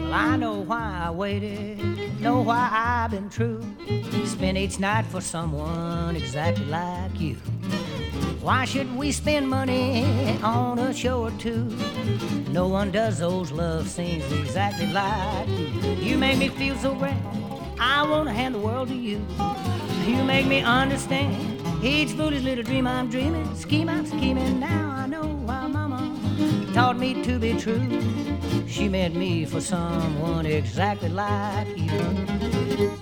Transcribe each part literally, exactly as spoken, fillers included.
I know why I waited, know why I've been true. Spend each night for someone exactly like you. Why should we spend money on a show or two? No one does those love scenes exactly like you. You make me feel so grand, I want to hand the world to you. You make me understand each foolish little dream I'm dreaming. Scheme I'm scheming, now I know why Mama taught me to be true. She meant me for someone exactly like you.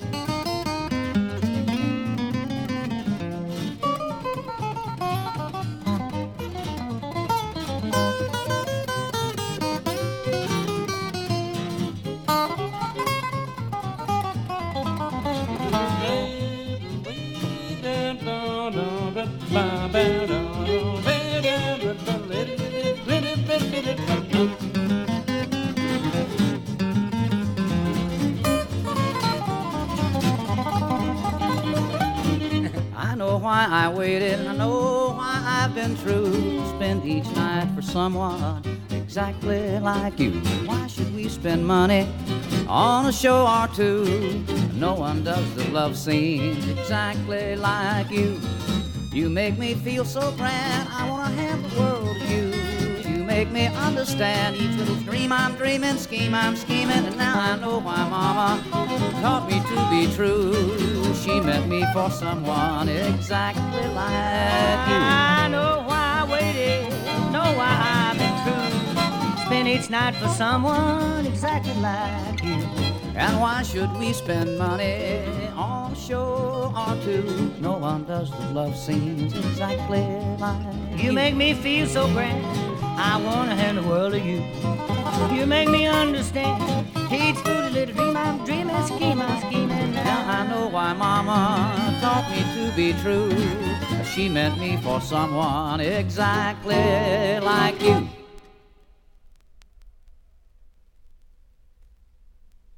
I know why I waited, I know why I've been true. Spend each night for someone exactly like you. Why should we spend money on a show or two? No one does the love scenes exactly like you. You make me feel so grand, I wanna hand the world to you. You make me understand each little dream I'm dreaming, scheme I'm scheming, and now I know why Mama taught me to be true. She meant me for someone exactly like you. I know why I waited, know why I've been true. Spend each night for someone exactly like you. And why should we spend money on a show or two? No one does the love scenes exactly like you. You make me feel so grand, I wanna hand the world to you. You make me understand each foolish little dream I'm dreaming, scheme I'm scheming. Now I know why Mama taught me to be true. She meant me for someone exactly like you.